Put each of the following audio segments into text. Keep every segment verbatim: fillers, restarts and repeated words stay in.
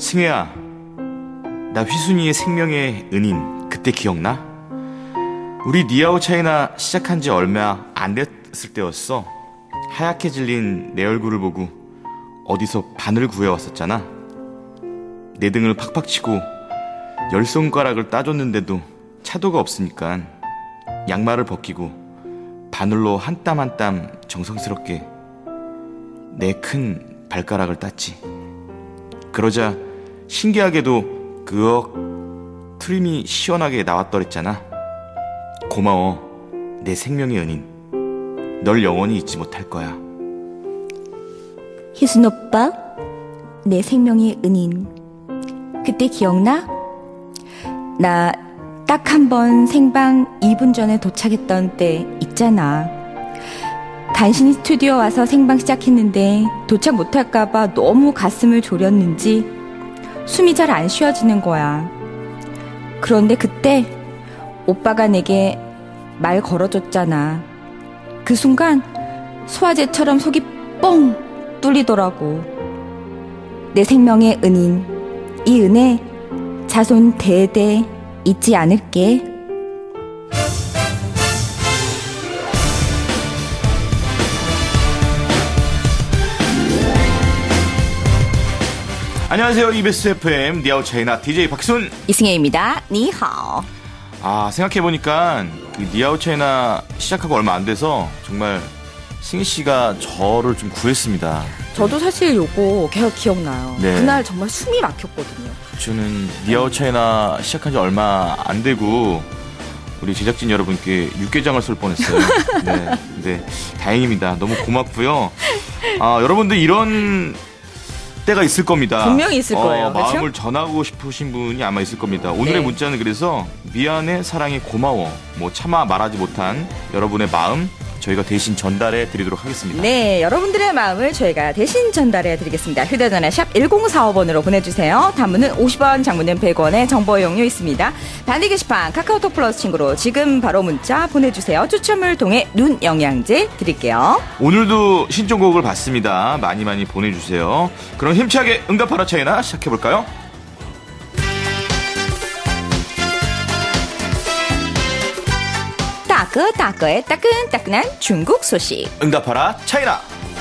승혜야, 나 휘순이의 생명의 은인 그때 기억나? 우리 니아오 차이나 시작한 지 얼마 안 됐을 때였어. 하얗게 질린 내 얼굴을 보고 어디서 바늘 구해왔었잖아. 내 등을 팍팍 치고 열 손가락을 따줬는데도 차도가 없으니까 양말을 벗기고 바늘로 한 땀 한 땀 정성스럽게 내 큰 발가락을 땄지. 그러자 신기하게도 그억 트림이 시원하게 나왔더랬잖아. 고마워, 내 생명의 은인. 널 영원히 잊지 못할 거야. 희순 오빠, 내 생명의 은인. 그때 기억나? 나 딱 한 번 생방 이 분 전에 도착했던 때 있잖아. 간신히 스튜디오 와서 생방 시작했는데 도착 못할까봐 너무 가슴을 졸였는지 숨이 잘 안 쉬어지는 거야. 그런데 그때 오빠가 내게 말 걸어줬잖아. 그 순간 소화제처럼 속이 뻥 뚫리더라고. 내 생명의 은인, 이 은혜 자손 대대 잊지 않을게. 안녕하세요. 이비에스 에프엠 니아오 차이나 디제이 박순 이승혜입니다. 니하오. 아, 생각해보니까 그 니아오 차이나 시작하고 얼마 안 돼서 정말 승희씨가 저를 좀 구했습니다. 저도 사실 요거 계속 기억나요. 네. 그날 정말 숨이 막혔거든요. 저는 니아오 차이나 시작한 지 얼마 안 되고 우리 제작진 여러분께 육개장을 쏠 뻔했어요. 네, 네, 다행입니다. 너무 고맙고요. 아, 여러분들 이런 때가 있을 겁니다. 분명히 있을 거예요. 어, 그렇죠? 마음을 전하고 싶으신 분이 아마 있을 겁니다. 오늘의 네. 문자는 그래서 미안해, 사랑해, 고마워, 뭐 차마 말하지 못한 여러분의 마음 저희가 대신 전달해 드리도록 하겠습니다. 네, 여러분들의 마음을 저희가 대신 전달해 드리겠습니다. 휴대전화 샵 일공사오 번으로 보내주세요. 단문은 오십 원, 장문은 백 원의 정보 이용료 있습니다. 단위 게시판 카카오톡 플러스 친구로 지금 바로 문자 보내주세요. 추첨을 통해 눈 영양제 드릴게요. 오늘도 신청곡을 받습니다. 많이 많이 보내주세요. 그럼 힘차게 응답하라 차이나 시작해볼까요? 따끈따끈의 따끈따끈한 중국 소식. 응답하라 차이나.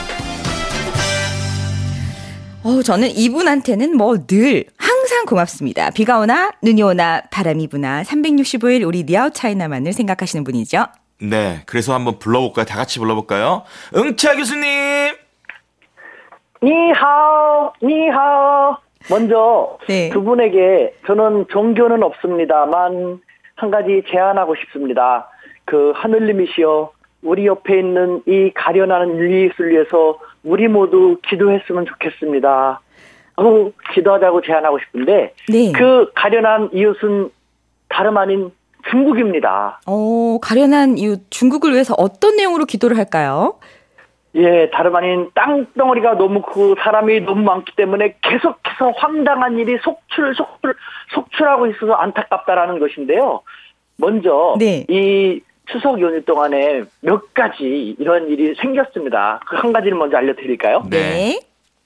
어, 저는 이분한테는 뭐 늘 항상 고맙습니다. 비가 오나 눈이 오나 바람이 부나 삼백육십오 일 우리 니아오 차이나만을 생각하시는 분이죠. 네, 그래서 한번 불러볼까요? 다 같이 불러볼까요? 응차 교수님. 니하오, 니하오. 먼저 네. 두 분에게 저는 종교는 없습니다만 한 가지 제안하고 싶습니다. 그 하늘님이시여, 우리 옆에 있는 이 가련한 유리수를 위해서 우리 모두 기도했으면 좋겠습니다. 어, 기도하자고 제안하고 싶은데 네. 그 가련한 이웃은 다름 아닌 중국입니다. 어, 가련한 이웃 중국을 위해서 어떤 내용으로 기도를 할까요? 예, 다름 아닌 땅덩어리가 너무 크고 사람이 너무 많기 때문에 계속해서 황당한 일이 속출, 속출, 속출하고 있어서 안타깝다라는 것인데요. 먼저 네. 이 추석 연휴 동안에 몇 가지 이런 일이 생겼습니다. 그 한 가지를 먼저 알려드릴까요? 네.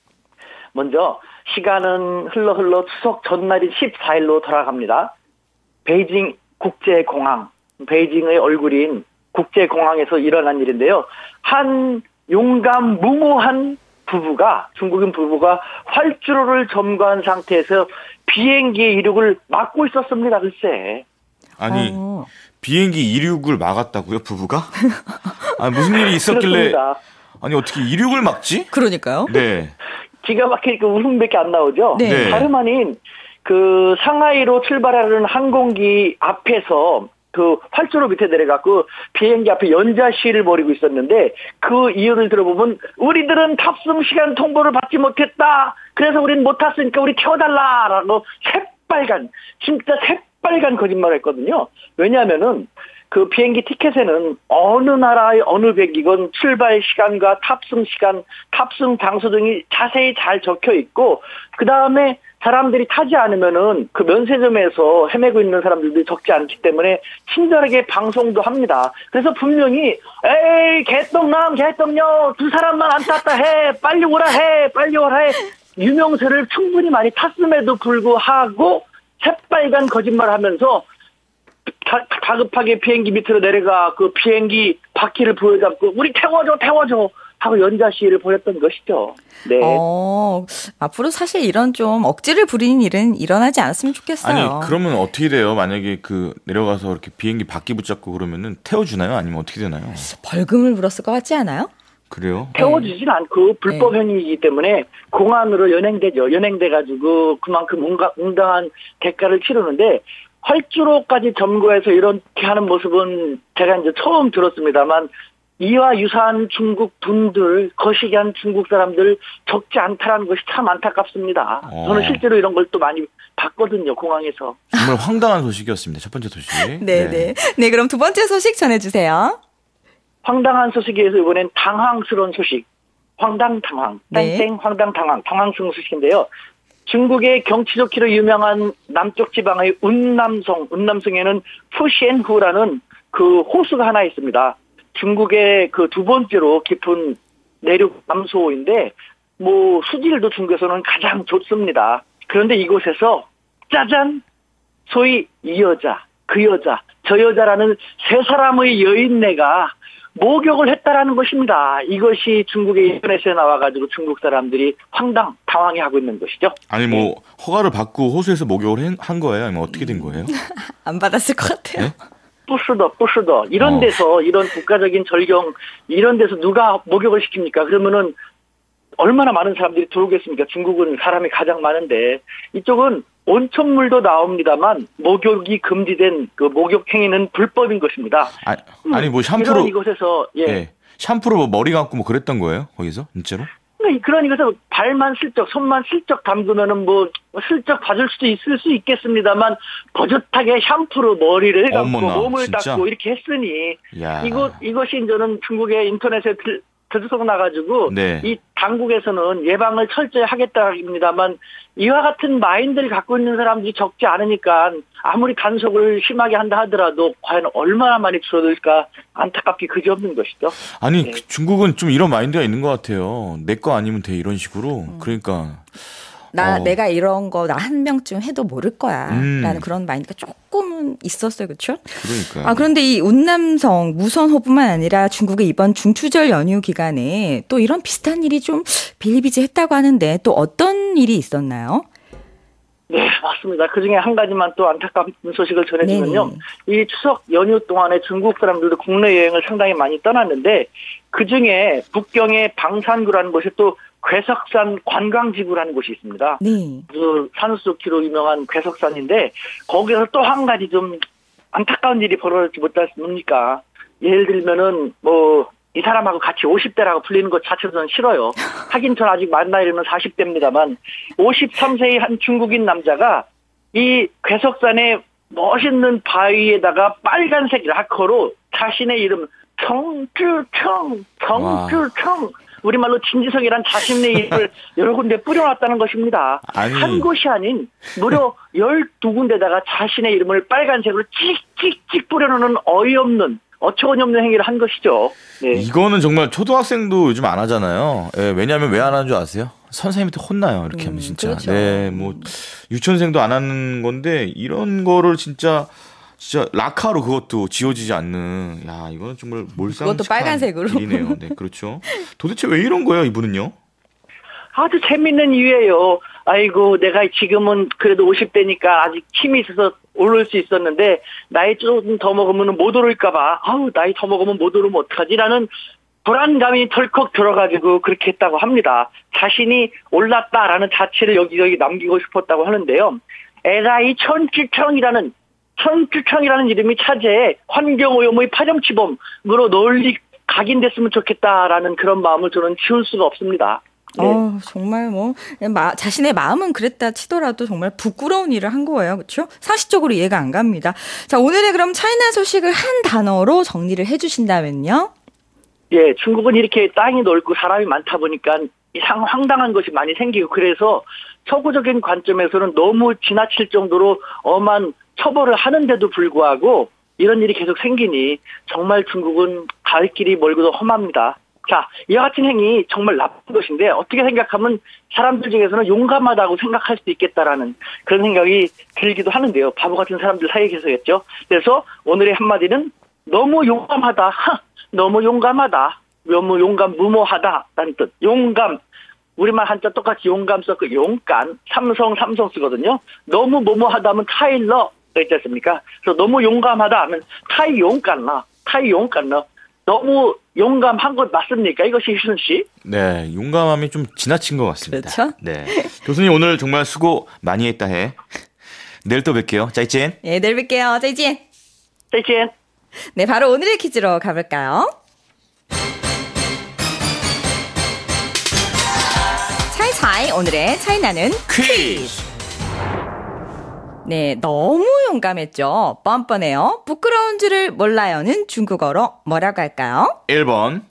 먼저 시간은 흘러 흘러 추석 전날인 십사 일로 돌아갑니다. 베이징 국제공항, 베이징의 얼굴인 국제공항에서 일어난 일인데요. 한 용감 무모한 부부가, 중국인 부부가 활주로를 점거한 상태에서 비행기의 이륙을 막고 있었습니다. 글쎄. 아니, 어. 비행기 이륙을 막았다고요, 부부가? 아니, 무슨 일이 있었길래. 그렇습니다. 아니, 어떻게 이륙을 막지? 그러니까요. 네. 기가 막히니까 웃음밖에 안 나오죠. 네. 네. 다름 아닌 그 상하이로 출발하는 항공기 앞에서 그 활주로 밑에 내려가고 비행기 앞에 연자 시위를 벌이고 있었는데 그 이유를 들어보면 우리들은 탑승 시간 통보를 받지 못했다. 그래서 우린 못 탔으니까 우리 태워달라라고 새빨간, 진짜 새빨간 거짓말을 했거든요. 왜냐하면은 그 비행기 티켓에는 어느 나라의 어느 백이건 출발 시간과 탑승 시간, 탑승 장소 등이 자세히 잘 적혀 있고, 그 다음에 사람들이 타지 않으면은 그 면세점에서 헤매고 있는 사람들도 적지 않기 때문에 친절하게 방송도 합니다. 그래서 분명히 에이 개똥남 개똥녀 두 사람만 안 탔다 해, 빨리 오라 해, 빨리 오라 해, 유명세를 충분히 많이 탔음에도 불구하고 새빨간 거짓말을 하면서 다, 다급하게 비행기 밑으로 내려가 그 비행기 바퀴를 부여잡고 우리 태워줘 태워줘 하고 연자 시위를 벌였던 것이죠. 네. 어, 앞으로 사실 이런 좀 억지를 부리는 일은 일어나지 않았으면 좋겠어요. 아니 그러면 어떻게 돼요? 만약에 그 내려가서 이렇게 비행기 바퀴 붙잡고 그러면은 태워주나요? 아니면 어떻게 되나요? 벌금을 물었을 것 같지 않아요? 그래요? 태워주진 않고 불법 행위이기 때문에 공안으로 연행되죠. 연행돼가지고 그만큼 응당한 대가를 치르는데 활주로까지 점거해서 이렇게 하는 모습은 제가 이제 처음 들었습니다만 이와 유사한 중국 분들, 거시기한 중국 사람들 적지 않다라는 것이 참 안타깝습니다. 어. 저는 실제로 이런 걸 또 많이 봤거든요, 공항에서. 정말 황당한 소식이었습니다. 첫 번째 소식. 네, 네. 네, 그럼 두 번째 소식 전해주세요. 황당한 소식에서 이번엔 당황스러운 소식. 황당당황. 네. 땡땡 황당당황. 당황스러운 소식인데요. 중국의 경치 좋기로 유명한 남쪽 지방의 운남성, 운남성에는 푸시엔후라는 그 호수가 하나 있습니다. 중국의 그 두 번째로 깊은 내륙 남소인데, 뭐, 수질도 중국에서는 가장 좋습니다. 그런데 이곳에서, 짜잔! 소위 이 여자, 그 여자, 저 여자라는 세 사람의 여인네가 목욕을 했다라는 것입니다. 이것이 중국의 인터넷에 나와가지고 중국 사람들이 황당, 당황해하고 있는 것이죠. 아니 뭐 허가를 받고 호수에서 목욕을 한 거예요? 아니면 어떻게 된 거예요? 안 받았을 것 같아요. 네? 부스더, 부스더. 이런 어. 데서, 이런 국가적인 절경, 이런 데서 누가 목욕을 시킵니까? 그러면은, 얼마나 많은 사람들이 들어오겠습니까? 중국은 사람이 가장 많은데, 이쪽은 온천물도 나옵니다만, 목욕이 금지된 그 목욕 행위는 불법인 것입니다. 아, 아니 뭐 샴푸로 이런 이곳에서, 예. 예. 샴푸로 뭐 머리 감고 뭐 그랬던 거예요? 거기서 진짜로? 그런 이것에서 발만 슬쩍, 손만 슬쩍 담그면은 뭐, 슬쩍 봐줄 수도 있을 수 있겠습니다만, 버젓하게 샴푸로 머리를 감고 어머나, 몸을 진짜? 닦고 이렇게 했으니, 야. 이것, 이것이 저는 중국의 인터넷에 들, 들썩 나가지고, 네. 이 당국에서는 예방을 철저히 하겠다입니다만, 이와 같은 마인드를 갖고 있는 사람들이 적지 않으니까, 아무리 단속을 심하게 한다 하더라도, 과연 얼마나 많이 줄어들까, 안타깝게 그지없는 것이죠. 아니 네. 그 중국은 좀 이런 마인드가 있는 것 같아요. 내 거 아니면 돼 이런 식으로. 그러니까 나, 어. 내가 이런 거 나 한 명쯤 해도 모를 거야. 음. 라는 그런 마인드가 조금은 있었어요. 그렇죠? 그러니까. 아, 그런데 이 운남성 무선호뿐만 아니라 중국의 이번 중추절 연휴 기간에 또 이런 비슷한 일이 좀 비일비재했다고 하는데 또 어떤 일이 있었나요? 네, 맞습니다. 그 중에 한 가지만 또 안타까운 소식을 전해주면요. 네네. 이 추석 연휴 동안에 중국 사람들도 국내 여행을 상당히 많이 떠났는데, 그 중에 북경의 방산구라는 곳에 또 괴석산 관광지구라는 곳이 있습니다. 네. 그 산수도키로 유명한 괴석산인데, 거기서 또 한 가지 좀 안타까운 일이 벌어지지 못했습니까? 예를 들면은, 뭐, 이 사람하고 같이 오십 대라고 불리는 것 자체도 저는 싫어요. 하긴 전 아직 만 나이로는 사십 대입니다만, 오십삼 세의 한 중국인 남자가 이 괴석산의 멋있는 바위에다가 빨간색 라커로 자신의 이름, 정주청, 정주청, 우리말로 진지성이란 자신의 이름을 여러 군데 뿌려놨다는 것입니다. 아니. 한 곳이 아닌 무려 열두 군데다가 자신의 이름을 빨간색으로 찍찍찍 뿌려놓는 어이없는, 어처구니 없는 행위를 한 것이죠. 네. 이거는 정말 초등학생도 요즘 안 하잖아요. 예, 왜냐하면 왜 안 하는 줄 아세요? 선생님한테 혼나요. 이렇게 음, 하면 진짜. 그렇죠. 네, 뭐 유치원생도 안 하는 건데 이런 거를 진짜 진짜 라카로 그것도 지워지지 않는. 야, 이거는 정말 몰상. 그것도 빨간색으로. 일이네요. 네, 그렇죠. 도대체 왜 이런 거예요, 이분은요? 아주 재밌는 이유예요. 아이고, 내가 지금은 그래도 오십 대니까 아직 힘이 있어서 오를 수 있었는데, 나이 좀 더 먹으면 못 오를까봐, 아우, 나이 더 먹으면 못 오르면 어떡하지라는 불안감이 덜컥 들어가지고 그렇게 했다고 합니다. 자신이 올랐다라는 자체를 여기저기 남기고 싶었다고 하는데요. 에라이 천주청이라는, 천주청이라는 이름이 차제에 환경오염의 파렴치범으로 널리 각인됐으면 좋겠다라는 그런 마음을 저는 지울 수가 없습니다. 네. 어, 정말 뭐 마, 자신의 마음은 그랬다 치더라도 정말 부끄러운 일을 한 거예요. 그렇죠? 상식적으로 이해가 안 갑니다. 자, 오늘의 그럼 차이나 소식을 한 단어로 정리를 해 주신다면요? 예, 중국은 이렇게 땅이 넓고 사람이 많다 보니까 이상 황당한 것이 많이 생기고, 그래서 서구적인 관점에서는 너무 지나칠 정도로 엄한 처벌을 하는데도 불구하고 이런 일이 계속 생기니 정말 중국은 갈 길이 멀고도 험합니다. 자, 이와 같은 행위 정말 나쁜 것인데 어떻게 생각하면 사람들 중에서는 용감하다고 생각할 수 있겠다라는 그런 생각이 들기도 하는데요. 바보 같은 사람들 사이에 계속했죠. 그래서 오늘의 한마디는 너무 용감하다. 하, 너무 용감하다. 너무 용감 무모하다라는 뜻. 용감. 우리말 한자 똑같이 용감 썼고 용간. 삼성 삼성 쓰거든요. 너무 무모하다면 타일러 있지 않습니까? 그래서 너무 용감하다 하면 타이 용간나. 타이 용간나. 너무 용감한 것 맞습니까? 이것이 희순 씨? 네, 용감함이 좀 지나친 것 같습니다. 그렇죠? 네, 교수님 오늘 정말 수고 많이 했다 해. 내일 또 뵐게요. 짜이찐. 네, 내일 뵐게요. 짜이찐. 짜이찐. 네, 바로 오늘의 퀴즈로 가볼까요? 차이차이 오늘의 차이나는 퀴즈. 네, 너무 용감했죠. 뻔뻔해요. 부끄러운 줄을 몰라요는 중국어로 뭐라고 할까요? 일 번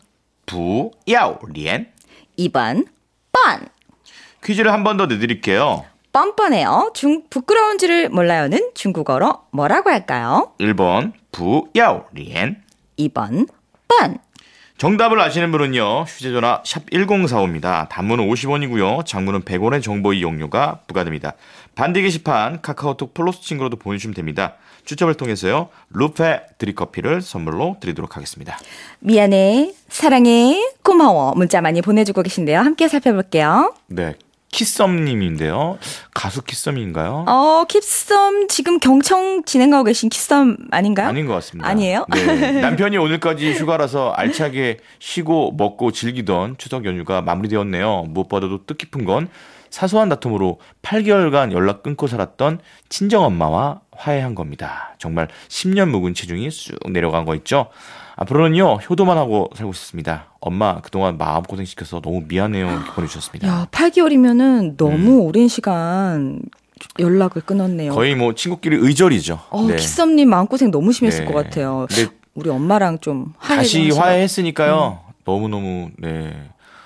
부야오리엔. 이 번 뻔. 퀴즈를 한 번 더 내드릴게요. 뻔뻔해요. 중, 부끄러운 줄을 몰라요는 중국어로 뭐라고 할까요? 일 번 부야오리엔. 이 번 뻔. 정답을 아시는 분은요, 휴대전화 샵 일공사오입니다. 단문은 오십 원이고요. 장문은 백 원의 정보 이용료가 부과됩니다. 반대 게시판 카카오톡 플러스 친구로도 보내주시면 됩니다. 추첨을 통해서요, 루페 드립커피를 선물로 드리도록 하겠습니다. 미안해, 사랑해, 고마워 문자 많이 보내주고 계신데요. 함께 살펴볼게요. 네, 키썸님인데요. 가수 키썸인가요? 어, 킵썸 지금 경청 진행하고 계신 킵썸 아닌가요? 아닌 것 같습니다. 아니에요? 네, 남편이 오늘까지 휴가라서 알차게 쉬고 먹고 즐기던 추석 연휴가 마무리되었네요. 무엇보다도 뜻깊은 건 사소한 다툼으로 팔 개월간 연락 끊고 살았던 친정엄마와 화해한 겁니다. 정말 십 년 묵은 체중이 쑥 내려간 거 있죠? 앞으로는요, 효도만 하고 살고 싶습니다. 엄마 그동안 마음고생 시켜서 너무 미안해요. 이렇게 보내주셨습니다. 야, 팔 개월이면은 너무 음. 오랜 시간 연락을 끊었네요. 거의 뭐 친구끼리 의절이죠. 어, 네. 키썸님 마음고생 너무 심했을 네. 것 같아요. 근데 우리 엄마랑 좀 화해 다시 좀 하시라. 화해했으니까요. 음. 너무너무 네.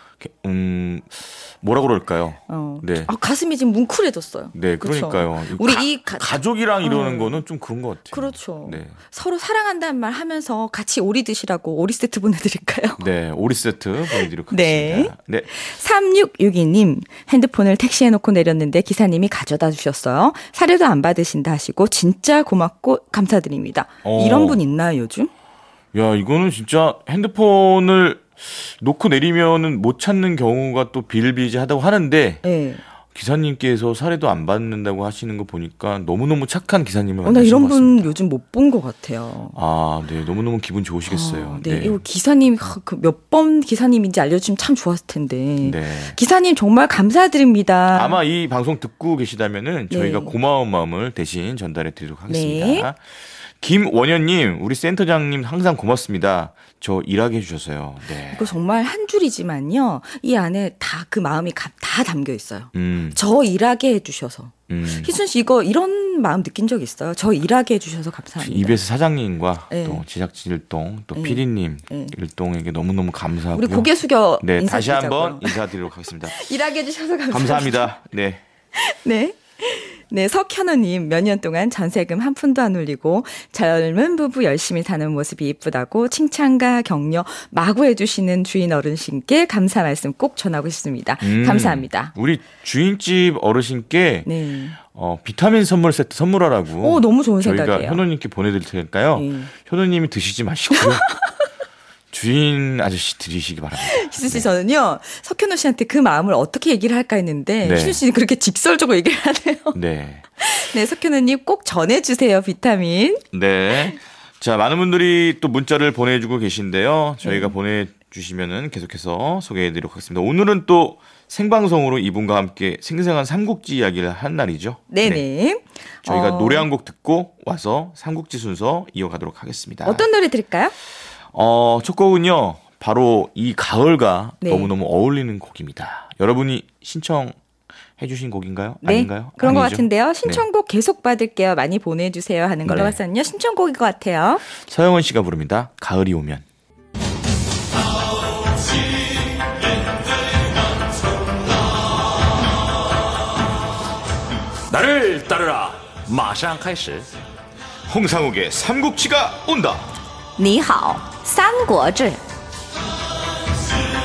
음 뭐라 그럴까요? 어. 네. 아, 가슴이 지금 뭉클해졌어요. 네, 그렇죠? 그러니까요. 우리 가, 이 가, 가족이랑 이러는 어. 거는 좀 그런 것 같아요. 그렇죠. 네. 서로 사랑한다는 말 하면서 같이 오리 드시라고 오리 세트 보내드릴까요? 네, 오리 세트 보내드리도록 네. 하겠습니다. 네. 삼육육이 님, 핸드폰을 택시에 놓고 내렸는데 기사님이 가져다 주셨어요. 사료도 안 받으신다 하시고 진짜 고맙고 감사드립니다. 어. 이런 분 있나요, 요즘? 야, 이거는 진짜 핸드폰을 놓고 내리면은 못 찾는 경우가 또 비일비재하다고 하는데 네. 기사님께서 사례도 안 받는다고 하시는 거 보니까 너무너무 착한 기사님을 어, 나 만나신 이런 것 분 같습니다. 요즘 못 본 것 같아요. 아, 네, 너무너무 기분 좋으시겠어요. 아, 네, 이거 기사님 그 몇 번 기사님인지 알려주면 참 좋았을 텐데. 네. 기사님 정말 감사드립니다. 아마 이 방송 듣고 계시다면은 저희가 네. 고마운 마음을 대신 전달해 드리도록 하겠습니다. 네. 김원현님, 우리 센터장님 항상 고맙습니다. 저 일하게 해주셔서요. 네. 이거 정말 한 줄이지만요. 이 안에 다 그 마음이 가, 다 담겨 있어요. 음, 저 일하게 해주셔서. 음. 희순 씨 이거 이런 마음 느낀 적 있어요? 저 일하게 해주셔서 감사합니다. 이비에스 사장님과 네. 또 제작진 일동, 또 네. 피디님 네. 일동에게 너무너무 감사하고요. 우리 고개 숙여 네, 인사 다시 드리자고요. 한번 인사드리도록 하겠습니다. 일하게 해주셔서 감사합니다. 감사합니다. 네. 네. 네, 석현우님 몇 년 동안 전세금 한 푼도 안 올리고 젊은 부부 열심히 사는 모습이 이쁘다고 칭찬과 격려 마구 해주시는 주인 어르신께 감사 말씀 꼭 전하고 싶습니다. 음, 감사합니다. 우리 주인집 어르신께 네. 어, 비타민 선물 세트 선물하라고. 오, 너무 좋은 저희가 생각이에요. 효노님께 보내드릴 테니까요. 네. 효노님이 드시지 마시고요. 주인 아저씨 드리시기 바랍니다. 희수 씨, 저는요, 석현우 씨한테 그 마음을 어떻게 얘기를 할까 했는데, 네. 희수 씨는 그렇게 직설적으로 얘기를 하네요. 네. 네, 석현우님 꼭 전해주세요, 비타민. 네. 자, 많은 분들이 또 문자를 보내주고 계신데요. 저희가 네. 보내주시면은 계속해서 소개해드리도록 하겠습니다. 오늘은 또 생방송으로 이분과 함께 생생한 삼국지 이야기를 한 날이죠. 네네. 네. 저희가 어, 노래 한 곡 듣고 와서 삼국지 순서 이어가도록 하겠습니다. 어떤 노래 들을까요? 어, 첫 곡은요, 바로 이 가을과 네. 너무너무 어울리는 곡입니다. 여러분이 신청해주신 곡인가요? 네, 아닌가요? 그런 것 아니죠? 같은데요. 신청곡 계속 받을게요. 많이 보내주세요 하는 걸로 네. 봤었는요. 신청곡인 것 같아요. 서영은 씨가 부릅니다. 가을이 오면. 나를 따르라. 马上开始. 홍상욱의 삼국지가 온다. 你好，三国志。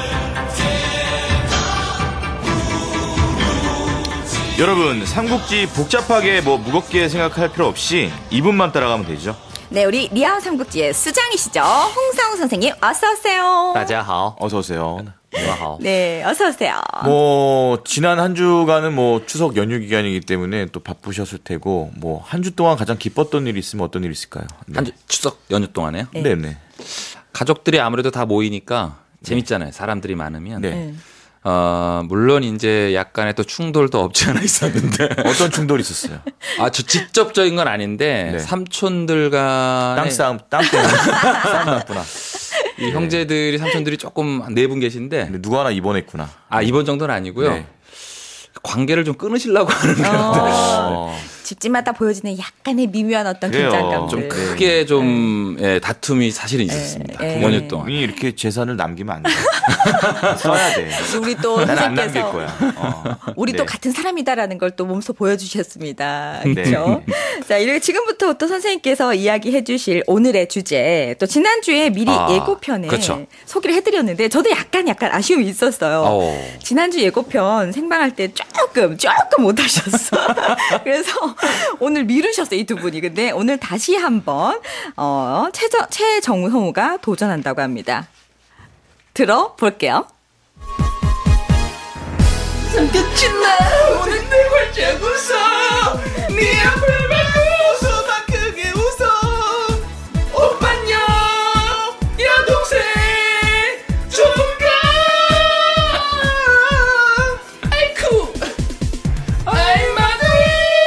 여러분, 삼국지 복잡하게 뭐 무겁게 생각할 필요 없이 이분만 따라가면 되죠. 네, 우리 리아 삼국지의 수장이시죠. 홍상우 선생님, 어서오세요. 大家好， 어서 오세요. 你们好。 네, 어서오세요. 뭐 지난 한 주간은 뭐 추석 연휴 기간이기 때문에 또 바쁘셨을 테고 뭐 한 주 동안 가장 기뻤던 일이 있으면 어떤 일이 있을까요? 네. 한 주, 추석 연휴 동안에요? 네. 네, 네. 가족들이 아무래도 다 모이니까 재밌잖아요. 사람들이 많으면. 네. 네. 어, 물론 이제 약간의 또 충돌도 없지 않아 있었는데. 어떤 충돌이 있었어요? 아, 저 직접적인 건 아닌데 네. 삼촌들 간에 땅 싸움, 땅 때문에 싸움 났구나. 이 형제들이 삼촌들이 조금 네 분 계신데 근데 누가 하나 입원했구나. 아, 이번 정도는 아니고요. 네. 관계를 좀 끊으시려고 하는 것 같아요. 어. 집집마다 보여지는 약간의 미묘한 어떤 그래요. 긴장감들. 좀 크게 좀 예, 다툼이 사실은 있었습니다. 네. 그 연휴 동안. 우리 이렇게 재산을 남기면 안 돼. 써야 돼. 우리 또 난 안 남길 선생님께서 거야. 어. 우리 네. 또 같은 사람이다라는 걸 또 몸소 보여주셨습니다. 네. 그렇죠? 자, 이렇게 지금부터 또 선생님께서 이야기해 주실 오늘의 주제, 또 지난주에 미리 아, 예고편에 그렇죠. 소개를 해드렸는데 저도 약간 약간 아쉬움이 있었어요. 어. 지난주 예고편 생방할 때 조금 조금 못하셨어. 그래서 오늘 미루셨어요, 이 두 분이. 근데 오늘 다시 한번 어, 최저, 최정성우가 도전한다고 합니다. 들어볼게요. 삼겹친나 오늘 내 활짝 웃어 네 앞을 보고 웃어 더 크게 웃어 오빤요 여동생 좀가 아이쿠 아이 마누이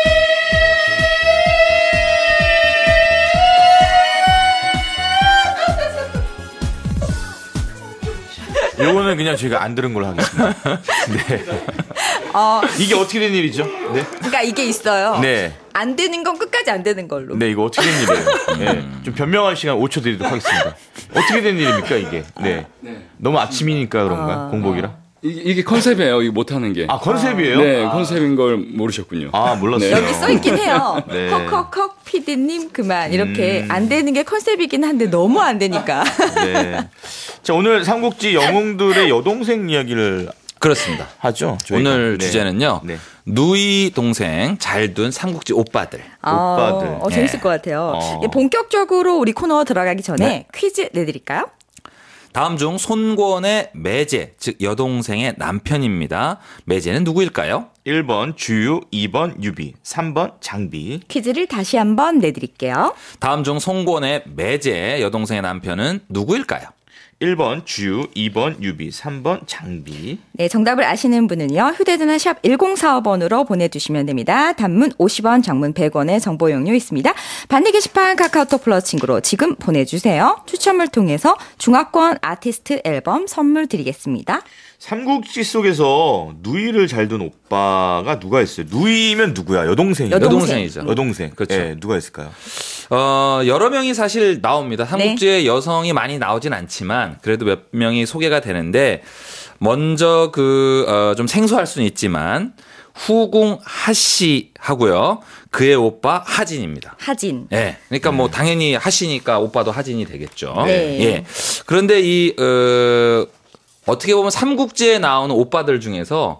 요거는 그냥 저희가 안 들은 걸로 하겠습니다. 네. 어, 이게 어떻게 된 일이죠? 네. 그러니까 이게 있어요. 네. 안 되는 건 끝까지 안 되는 걸로. 네, 이거 어떻게 된 일이에요? 네. 좀 변명할 시간 오 초 드리도록 하겠습니다. 어떻게 된 일입니까, 이게? 네. 너무 아침이니까 그런가? 아. 공복이라? 이게, 이게 컨셉이에요. 이거 못하는 게. 아, 컨셉이에요? 네, 아. 컨셉인 걸 모르셨군요. 아, 몰랐어요. 네. 여기 써 있긴 해요. 네. 컥컥컥 피디님 그만 이렇게 음. 안 되는 게 컨셉이긴 한데 너무 안 되니까. 네. 자, 오늘 삼국지 영웅들의 여동생 이야기를 그렇습니다. 하죠. 저희가. 오늘 네. 주제는요. 네. 누이 동생 잘 둔 삼국지 오빠들. 오빠들. 어, 어, 재밌을 네. 것 같아요. 어. 예, 본격적으로 우리 코너 들어가기 전에 네. 퀴즈 내드릴까요? 다음 중 손권의 매제, 즉 여동생의 남편입니다. 매제는 누구일까요? 일 번 주유, 이 번 유비, 삼 번 장비. 퀴즈를 다시 한번 내드릴게요. 다음 중 손권의 매제, 여동생의 남편은 누구일까요? 일 번 주유, 이 번 유비, 삼 번 장비. 네, 정답을 아시는 분은요. 휴대전화 샵 일공사오 번으로 보내주시면 됩니다. 단문 오십 원, 장문 백 원의 정보 용료 있습니다. 반대 게시판 카카오톡 플러스 친구로 지금 보내주세요. 추첨을 통해서 중화권 아티스트 앨범 선물 드리겠습니다. 삼국지 속에서 누이를 잘 둔 오빠가 누가 있어요? 누이면 누구야? 여동생이요? 여동생. 여동생이죠. 여동생. 그렇죠. 네, 누가 있을까요? 어, 여러 명이 사실 나옵니다. 삼국지에 여성이 많이 나오진 않지만 그래도 몇 명이 소개가 되는데 먼저 그, 어, 좀 생소할 수는 있지만 후궁 하씨 하고요. 그의 오빠 하진입니다. 하진. 예. 그러니까 뭐 당연히 하씨니까 오빠도 하진이 되겠죠. 네. 예. 그런데 이, 어, 어떻게 보면 삼국지에 나오는 오빠들 중에서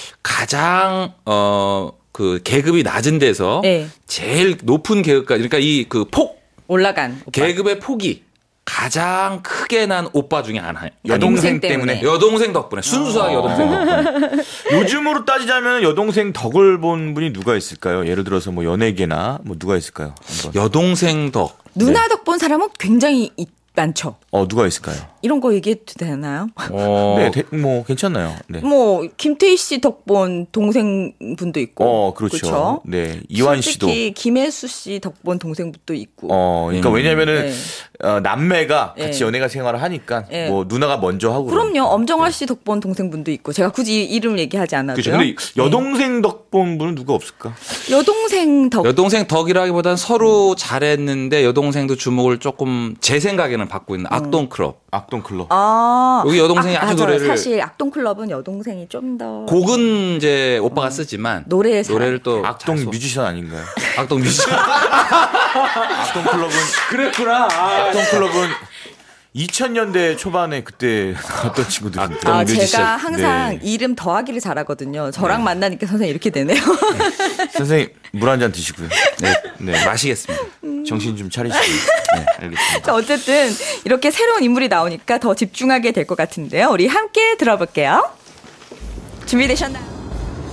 가장, 어, 그 계급이 낮은 데서 네. 제일 높은 계급까지, 그러니까 이 그 폭, 올라간 오빠. 계급의 폭이 가장 크게 난 오빠 중에 하나예요. 여동생 여동생 때문에. 때문에. 여동생 덕분에, 순수하게 여동생 덕분에. 요즘으로 따지자면 여동생 덕을 본 분이 누가 있을까요? 예를 들어서 뭐 연예계나 뭐 누가 있을까요? 한번. 여동생 덕. 누나 덕 본 사람은 굉장히 이- 많죠. 어, 누가 있을까요? 이런 거 얘기해도 되나요? 어, 네, 대- 뭐 괜찮나요? 네. 뭐 김태희 씨 덕 본 동생분도 있고. 어, 그렇죠. 그렇죠? 네. 이완 씨도. 솔직히 김혜수 씨 덕 본 동생분도 있고. 어, 그러니까 음. 왜냐면은 네. 어, 남매가 네. 같이 연예가 생활을 하니까 네. 뭐 누나가 먼저 하고 그럼요. 그러니까. 엄정화 씨 덕 본 동생분도 있고. 제가 굳이 이름을 얘기하지 않아도요. 그렇죠. 근데 여동생 덕 본 분은 누가 없을까? 네. 여동생 덕. 여동생 덕이라기보단 서로 잘했는데 여동생도 주목을 조금 제 생각에는 받고 있는 악동 클럽. 악동 클럽. 아. 여기 여동생이 아, 아주 맞아요. 노래를- 사실 악동클럽은 여동생이 좀 더. 곡은 이제 오빠가 쓰지만 노래를 노래를 또 악동 잘 소- 뮤지션 아닌가요? 악동 뮤지션. 악동 클럽은 그랬구나. 악동 클럽은 이천 년대 초반에 그때 어떤 친구들은 아, 제가 항상 네. 이름 더하기를 잘하거든요. 저랑 네. 만나니까 선생님 이렇게 되네요. 네. 선생님 물 한 잔 드시고요. 네, 네. 마시겠습니다. 음. 정신 좀 차리시고요. 네, 알겠습니다. 자, 어쨌든 이렇게 새로운 인물이 나오니까 더 집중하게 될 것 같은데요. 우리 함께 들어볼게요. 준비되셨나요?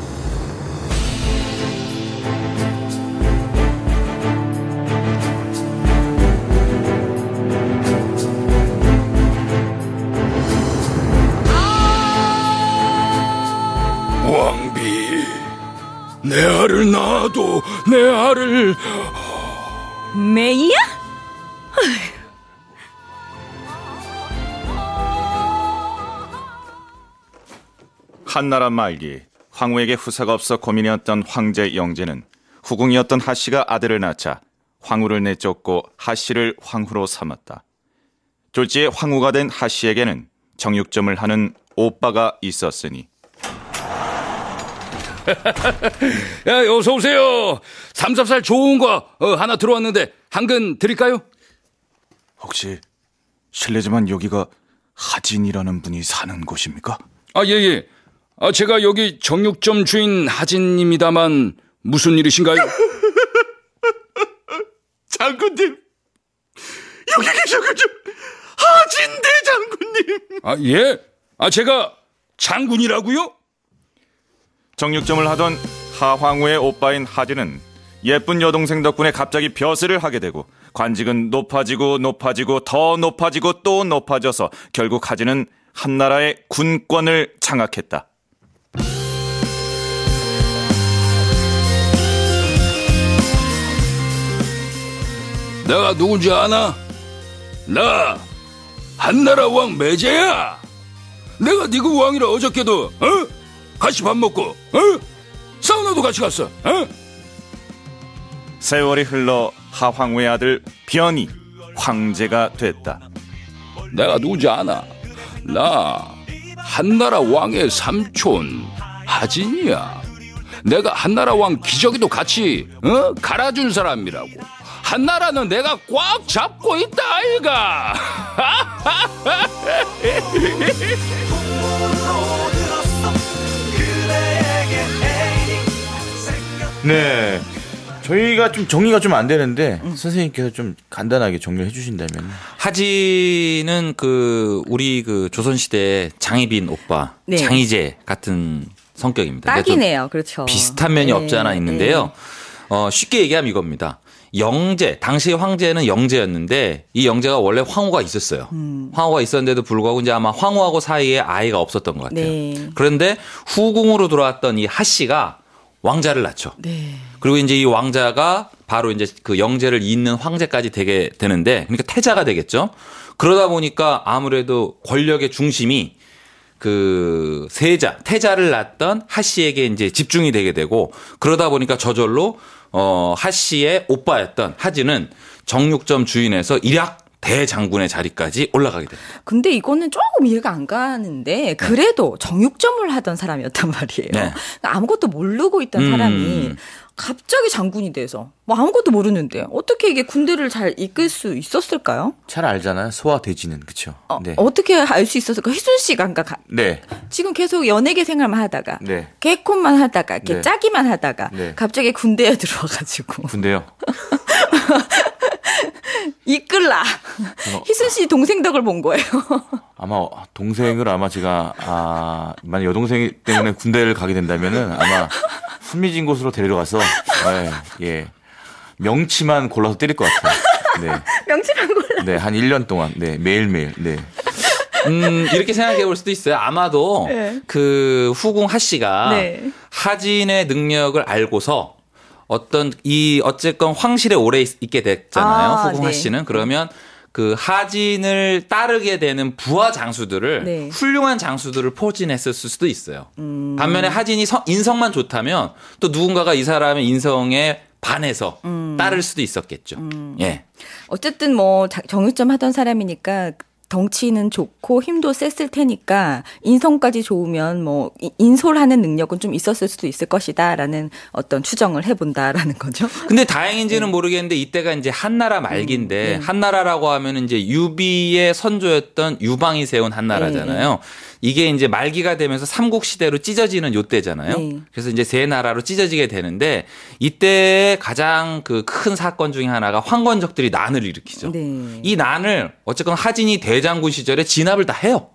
왕비, 내 알을 낳아도 내 알을. 메이야? 한나라 말기 황후에게 후사가 없어 고민이었던 황제 영제는 후궁이었던 하씨가 아들을 낳자 황후를 내쫓고 하씨를 황후로 삼았다. 졸지에 황후가 된 하씨에게는 정육점을 하는 오빠가 있었으니. 야, 어서 오세요. 삼겹살 좋은 거 어, 하나 들어왔는데 한 근 드릴까요? 혹시 실례지만 여기가 하진이라는 분이 사는 곳입니까? 아, 예, 예. 아, 제가 여기 정육점 주인 하진입니다만 무슨 일이신가요? 장군님, 여기 계셔가지고 하진 대장군님. 아, 예? 아, 제가 장군이라고요? 정육점을 하던 하황후의 오빠인 하진은 예쁜 여동생 덕분에 갑자기 벼슬을 하게 되고 관직은 높아지고 높아지고 더 높아지고 또 높아져서 결국 하진은 한나라의 군권을 장악했다. 내가 누군지 아나? 나 한나라 왕 매제야. 내가 니그 왕이라 어저께도 어? 같이 밥 먹고 어? 사우나도 같이 갔어. 어? 세월이 흘러 하황후의 아들 변이 황제가 됐다. 내가 누군지 아나? 나 한나라 왕의 삼촌 하진이야. 내가 한나라 왕 기저귀도 같이 어? 갈아준 사람이라고. 한나라는 내가 꽉 잡고 있다 아이가. 네, 저희가 좀 정리가 좀 안 되는데 음. 선생님께서 좀 간단하게 정리를 해주신다면. 하진은 그 우리 그 조선시대 장희빈 오빠, 네. 장희재 같은 성격입니다. 딱이네요, 그렇죠. 비슷한 면이 네. 없지 않아 있는데요. 네. 어, 쉽게 얘기하면 이겁니다. 영제, 당시 황제는 영제였는데 이 영제가 원래 황후가 있었어요. 음. 황후가 있었는데도 불구하고 이제 아마 황후하고 사이에 아이가 없었던 것 같아요. 네. 그런데 후궁으로 들어왔던 이 하씨가 왕자를 낳죠. 네. 그리고 이제 이 왕자가 바로 이제 그 영제를 잇는 황제까지 되게 되는데, 그러니까 태자가 되겠죠. 그러다 보니까 아무래도 권력의 중심이 그 세자, 태자를 낳았던 하씨에게 이제 집중이 되게 되고, 그러다 보니까 저절로 어 하씨의 오빠였던 하진은 정육점 주인에서 일약 대장군의 자리까지 올라가게 됩니다. 근데 이거는 조금 이해가 안 가는데 그래도 네. 정육점을 하던 사람이었단 말이에요. 네. 아무것도 모르고 있던 음. 사람이 갑자기 장군이 돼서 뭐 아무것도 모르는데 어떻게 이게 군대를 잘 이끌 수 있었을까요? 잘 알잖아요. 소와 돼지는. 그렇죠. 어, 네. 어떻게 알 수 있었을까? 희순 씨가 그러니까 네. 지금 계속 연예계 생활만 하다가 네. 개콘만 하다가 이렇게 네. 짜기만 하다가 네. 갑자기 군대에 들어와가지고 군대요? 이끌라. 희순 씨 동생 덕을 본 거예요. 아마 동생을 아마 제가 아 만약 여동생 때문에 군대를 가게 된다면은 아마 훈미진 곳으로 데려가서 예, 예 명치만 골라서 때릴 것 같아요. 네. 명치만 골라. 네, 한 일 년 동안 네 매일 매일 네. 음, 이렇게 생각해 볼 수도 있어요. 아마도 네. 그 후궁 하씨가 네. 하진의 능력을 알고서 어떤 이 어쨌건 황실에 오래 있게 됐잖아요. 아, 후궁 하씨는. 네. 그러면 그 하진을 따르게 되는 부하 장수들을 네. 훌륭한 장수들을 포진했을 수도 있어요. 음. 반면에 하진이 성, 인성만 좋다면 또 누군가가 이 사람의 인성에 반해서 음. 따를 수도 있었겠죠. 음. 예. 어쨌든 뭐 정육점 하던 사람이니까 덩치는 좋고 힘도 셌을 테니까 인성까지 좋으면 뭐 인솔하는 능력은 좀 있었을 수도 있을 것이다라는 어떤 추정을 해본다라는 거죠. 근데 다행인지는 모르겠는데 이때가 이제 한나라 말기인데 음, 네. 한나라라고 하면 이제 유비의 선조였던 유방이 세운 한나라잖아요. 네. 이게 이제 말기가 되면서 삼국 시대로 찢어지는 요때잖아요. 네. 그래서 이제 세 나라로 찢어지게 되는데 이때 가장 그 큰 사건 중에 하나가 황건적들이 난을 일으키죠. 네. 이 난을 어쨌건 하진이 대장군 시절에 진압을 다 해요.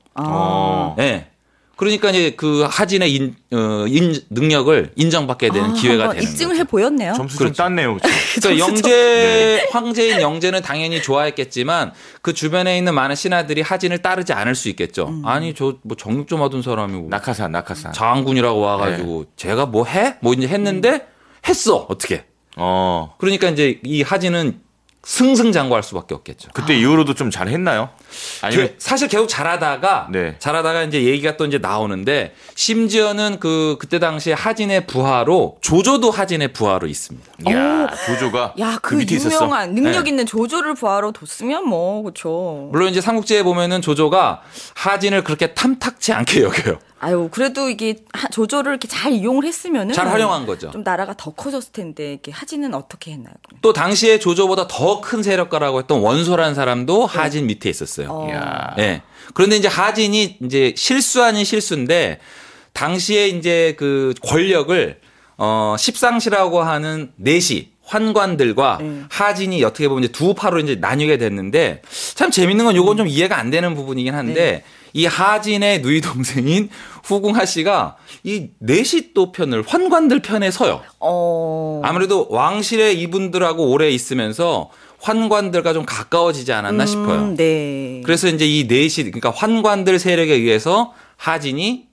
아. 네. 그러니까 이제 그 하진의 인, 어, 인, 능력을 인정받게 되는 아, 기회가 되는 입증을 거죠. 해 보였네요. 점수 그렇죠. 좀 땄네요. 그러니까 영재 네. 황제인 영재는 당연히 좋아했겠지만 그 주변에 있는 많은 신하들이 하진을 따르지 않을 수 있겠죠. 음. 아니 저 뭐 정육 좀 하던 사람이 뭐 낙하산, 낙하산. 장군이라고 와가지고 네. 제가 뭐 해? 뭐 이제 했는데 음. 했어 어떻게? 어. 그러니까 이제 이 하진은 승승장구할 수밖에 없겠죠. 그때 아. 이후로도 좀 잘했나요? 아니면 사실 계속 잘하다가 네. 잘하다가 이제 얘기가 또 이제 나오는데 심지어는 그 그때 당시에 하진의 부하로 조조도 하진의 부하로 있습니다. 야, 조조가 야, 그, 그 밑에 유명한 있었어? 능력 네. 있는 조조를 부하로 뒀으면 뭐 그렇죠. 물론 이제 삼국지에 보면은 조조가 하진을 그렇게 탐탁치 않게 여겨요. 아유, 그래도 이게 조조를 이렇게 잘 이용을 했으면은 잘 활용한 거죠. 좀 나라가 더 커졌을 텐데 이렇게 하진은 어떻게 했나요? 또 당시에 조조보다 더 큰 세력가라고 했던 원소라는 사람도 네. 하진 밑에 있었어요. 어. 네. 그런데 이제 하진이 이제 실수 아닌 실수인데 당시에 이제 그 권력을 어 십상시라고 하는 내시 환관들과 네. 하진이 어떻게 보면 이제 두 파로 이제 나뉘게 됐는데 참 재밌는 건 요건 좀 이해가 안 되는 부분이긴 한데 네. 이 하진의 누이 동생인 후궁하 씨가 이 내시도 편을 환관들 편에 서요. 어... 아무래도 왕실에 이분들하고 오래 있으면서 환관들과 좀 가까워지지 않았나 음, 싶어요. 네. 그래서 이제 이 내시 그러니까 환관들 세력에 의해서 하진이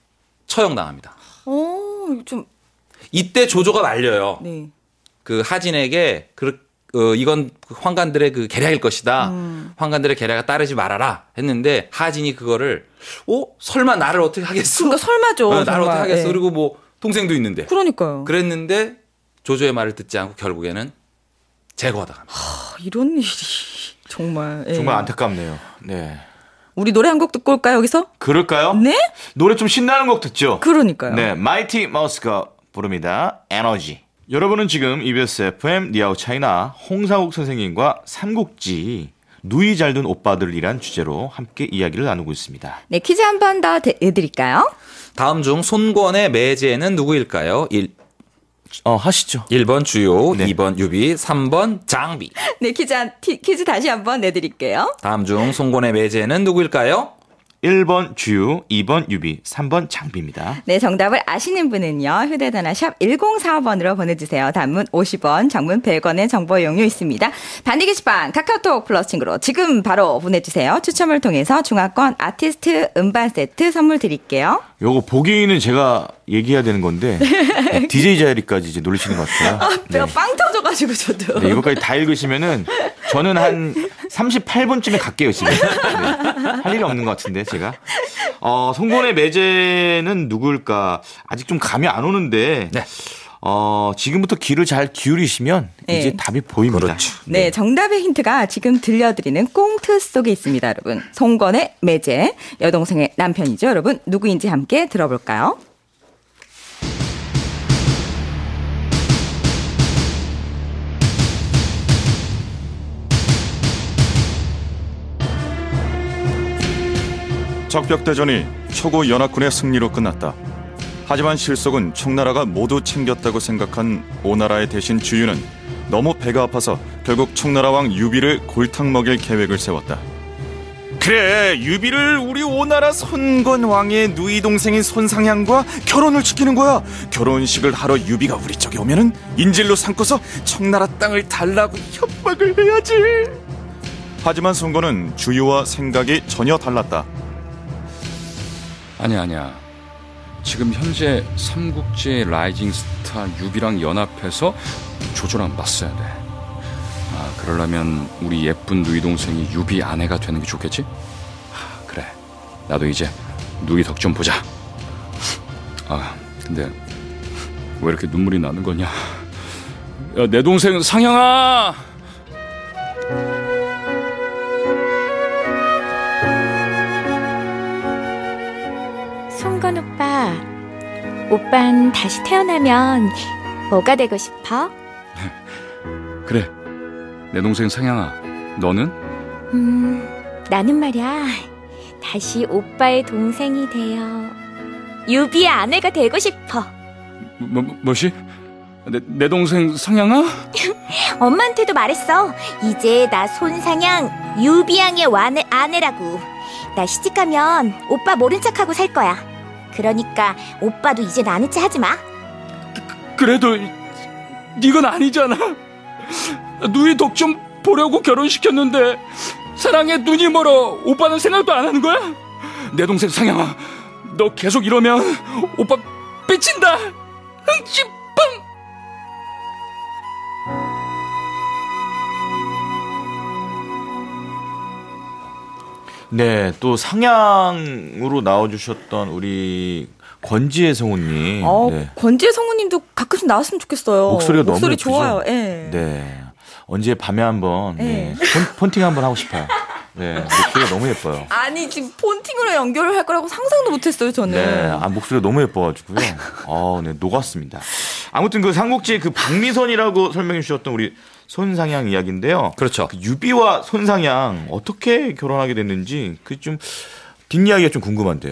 처형당합니다. 어, 좀 이때 조조가 말려요. 네. 그 하진에게 그 어, 이건 환관들의 그 계략일 것이다. 음. 환관들의 계략에 따르지 말아라 했는데 하진이 그거를 어 설마 나를 어떻게 하겠어? 그러니까 설마죠. 어, 나를 어떻게 하겠어? 네. 그리고 뭐 동생도 있는데. 그러니까요. 그랬는데 조조의 말을 듣지 않고 결국에는 제거하다 갑니다. 하, 이런 일이 정말 예. 정말 안타깝네요. 네. 우리 노래 한 곡 듣고 올까요 여기서? 그럴까요? 네? 노래 좀 신나는 곡 듣죠? 그러니까요. 네, 마이티 마우스가 부릅니다. 에너지. 여러분은 지금 이비에스 에프엠 니아우 차이나 홍상욱 선생님과 삼국지 누이 잘 둔 오빠들이란 주제로 함께 이야기를 나누고 있습니다. 네, 퀴즈 한 번 더 내드릴까요? 다음 중 손권의 매제는 누구일까요? 일, 어, 하시죠. 일 번 주요, 네. 이 번 유비, 삼 번 장비. 네, 퀴즈, 한, 티, 퀴즈 다시 한번 내드릴게요. 다음 중 손권의 매제는 누구일까요? 일 번 주유, 이 번 유비, 삼 번 장비입니다. 네, 정답을 아시는 분은요. 휴대전화 샵 일공사오 번으로 보내주세요. 단문 오십 원, 장문 백 원의 정보 이용료 있습니다. 반디 게시판 카카오톡 플러스 친구로 지금 바로 보내주세요. 추첨을 통해서 중화권 아티스트 음반 세트 선물 드릴게요. 요거 보기는 제가 얘기해야 되는 건데 디제이 자리까지 이제 놀리시는 것 같아요. 아, 배가 네. 빵 터져가지고 저도. 네, 이거까지 다 읽으시면은 저는 한 삼십팔 분쯤에 갈게요 지금. 네. 할 일이 없는 것 같은데 제가. 어, 송곤의 매제는 누굴까? 아직 좀 감이 안 오는데. 네. 어, 지금부터 귀를 잘 기울이시면 네. 이제 답이 보입니다. 그렇죠. 네, 네, 정답의 힌트가 지금 들려드리는 꽁트 속에 있습니다, 여러분. 송건의 매제, 여동생의 남편이죠, 여러분. 누구인지 함께 들어볼까요? 적벽대전이 초고 연합군의 승리로 끝났다. 하지만 실속은 청나라가 모두 챙겼다고 생각한 오나라의 대신 주유는 너무 배가 아파서 결국 청나라 왕 유비를 골탕 먹일 계획을 세웠다. 그래, 유비를 우리 오나라 손건 왕의 누이 동생인 손상향과 결혼을 시키는 거야. 결혼식을 하러 유비가 우리 쪽에 오면은 인질로 삼고서 청나라 땅을 달라고 협박을 해야지. 하지만 손건은 주유와 생각이 전혀 달랐다. 아니야 아니야. 지금 현재 삼국지의 라이징 스타 유비랑 연합해서 조조랑 맞서야 돼. 아, 그러려면 우리 예쁜 누이 동생이 유비 아내가 되는 게 좋겠지? 아, 그래. 나도 이제 누이 덕 좀 보자. 아, 근데 왜 이렇게 눈물이 나는 거냐? 야, 내 동생 상향아! 상권 오빠, 오빤 다시 태어나면 뭐가 되고 싶어? 그래, 내 동생 상향아, 너는? 음, 나는 말이야, 다시 오빠의 동생이 되어 유비의 아내가 되고 싶어. 뭐, 뭐시? 내, 내 동생 상향아? 엄마한테도 말했어. 이제 나 손상향 유비양의 와네, 아내라고. 나 시집가면 오빠 모른 척하고 살 거야. 그러니까 오빠도 이제 아는 체 하지 마. 그래도 이건 아니잖아. 누이 덕 좀 보려고 결혼시켰는데 사랑에 눈이 멀어 오빠는 생각도 안 하는 거야? 내 동생 상향아, 너 계속 이러면 오빠 삐친다. 흥치빵. 네, 또 상향으로 나와주셨던 우리 권지혜 성우님. 어, 네. 권지혜 성우님도 가끔씩 나왔으면 좋겠어요. 목소리가 너무 목소리 예쁘죠? 좋아요. 예. 네. 언제 밤에 한번 네. 네. 폰, 폰팅 한번 하고 싶어요. 네, 목소리가 너무 예뻐요. 아니 지금 폰팅으로 연결을 할 거라고 상상도 못했어요 저는. 네, 아, 목소리가 너무 예뻐가지고요. 어, 네, 녹았습니다. 아무튼 그 삼국지 그 박미선이라고 설명해 주셨던 우리 손상향 이야기인데요. 그렇죠. 그 유비와 손상향 어떻게 결혼하게 됐는지 그 좀 뒷이야기가 좀 궁금한데요.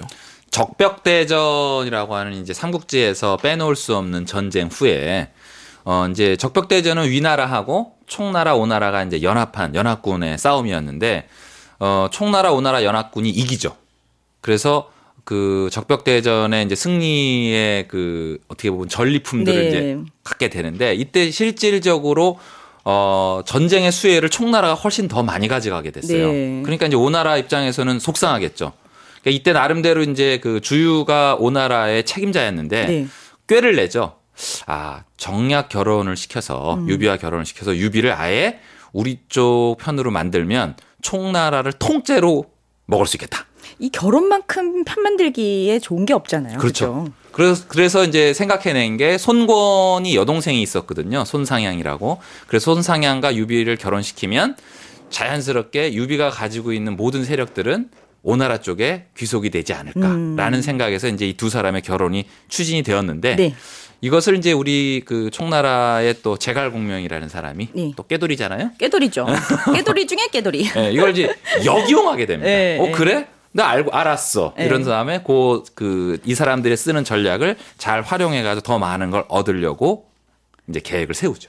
적벽대전이라고 하는 이제 삼국지에서 빼놓을 수 없는 전쟁 후에 어 이제 적벽대전은 위나라하고 총나라 오나라가 이제 연합한 연합군의 싸움이었는데 어 총나라 오나라 연합군이 이기죠. 그래서 그 적벽대전의 이제 승리의 그 어떻게 보면 전리품들을 네. 이제 갖게 되는데 이때 실질적으로 어 전쟁의 수혜를 총나라가 훨씬 더 많이 가져가게 됐어요. 네. 그러니까 이제 오나라 입장에서는 속상하겠죠. 그러니까 이때 나름대로 이제 그 주유가 오나라의 책임자였는데 네. 꾀를 내죠. 아, 정략 결혼을 시켜서 음. 유비와 결혼을 시켜서 유비를 아예 우리 쪽 편으로 만들면 총나라를 통째로 먹을 수 있겠다. 이 결혼만큼 편 만들기에 좋은 게 없잖아요. 그렇죠. 그래서, 그래서 이제 생각해낸 게 손권이 여동생이 있었거든요. 손상향이라고. 그래서 손상향과 유비를 결혼시키면 자연스럽게 유비가 가지고 있는 모든 세력들은 오나라 쪽에 귀속이 되지 않을까라는 음. 생각에서 이제 이 두 사람의 결혼이 추진이 되었는데 네. 이것을 이제 우리 그 총나라의 또 제갈공명이라는 사람이 네. 또 깨돌이잖아요. 깨돌이죠. 깨돌이 중에 깨돌이. 네, 이걸 이제 역이용하게 됩니다. 네, 어 네. 그래? 나 알고 알았어. 네. 이런 다음에 그 그 이 사람들이 쓰는 전략을 잘 활용해 가지고 더 많은 걸 얻으려고 이제 계획을 세우죠.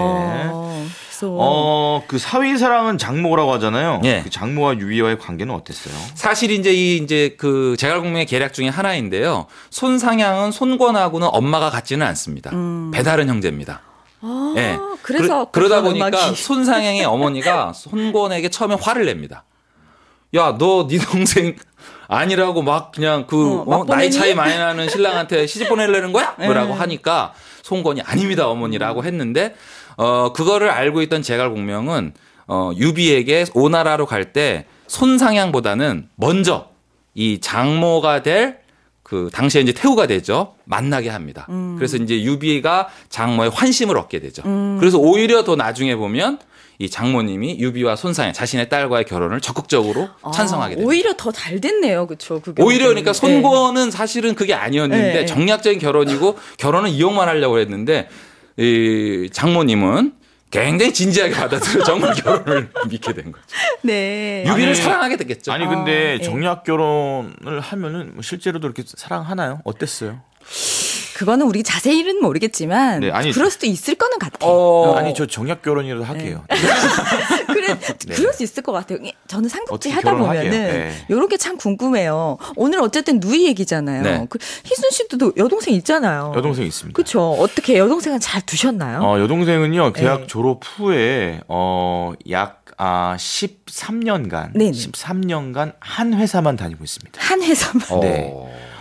어, 그래서 어, 그 사위사랑은 장모라고 하잖아요. 예. 그 장모와 유비와의 관계는 어땠어요? 사실 이제 이 이제 그 제갈공명의 계략 중에 하나인데요. 손상향은 손권하고는 엄마가 같지는 않습니다. 음. 배다른 형제입니다. 아, 예. 그래서 그러, 그러다 그런 보니까 음악이. 손상향의 어머니가 손권에게 처음에 화를 냅니다. 야, 너 네 동생 아니라고 막 그냥 그 어, 막 어, 나이 보내니? 차이 많이 나는 신랑한테 시집 보내려는 거야? 네. 뭐라고 하니까 손권이 아닙니다, 어머니라고 했는데 어 그거를 알고 있던 제갈공명은 어 유비에게 오나라로 갈 때 손상향보다는 먼저 이 장모가 될 그 당시에 이제 태후가 되죠. 만나게 합니다. 음. 그래서 이제 유비가 장모의 환심을 얻게 되죠. 음. 그래서 오히려 더 나중에 보면 이 장모님이 유비와 손상향 자신의 딸과의 결혼을 적극적으로 아, 찬성하게 됩니다. 오히려 더 잘 됐네요, 그렇죠? 오히려 그러니까 손권은 사실은 그게 아니었는데 네. 정략적인 결혼이고 결혼은 이용만 하려고 했는데 이 장모님은 굉장히 진지하게 받아들여 정말 결혼을 믿게 된 거죠. 네. 유비를 아니, 사랑하게 됐겠죠. 아니 근데 아, 예. 정략 결혼을 하면은 뭐 실제로도 이렇게 사랑하나요? 어땠어요? 그거는 우리 자세히는 모르겠지만 네, 아니, 그럴 수도 있을 거는 같아요. 어, 아니 저 정략 결혼이라도 할게요. 그래, 네. 그럴 수 있을 것 같아요. 저는 삼국지 어떻게 하다 결혼하게요? 보면은 네. 요런 게 참 궁금해요. 오늘 어쨌든 누이 얘기잖아요. 네. 그 희순 씨도 여동생 있잖아요. 여동생 있습니다. 그렇죠. 어떻게 여동생은 잘 두셨나요? 어, 여동생은요 계약 네. 졸업 후에 어약 아, 십삼 년간 네네. 십삼 년간 한 회사만 다니고 있습니다. 한 회사만. 어. 네.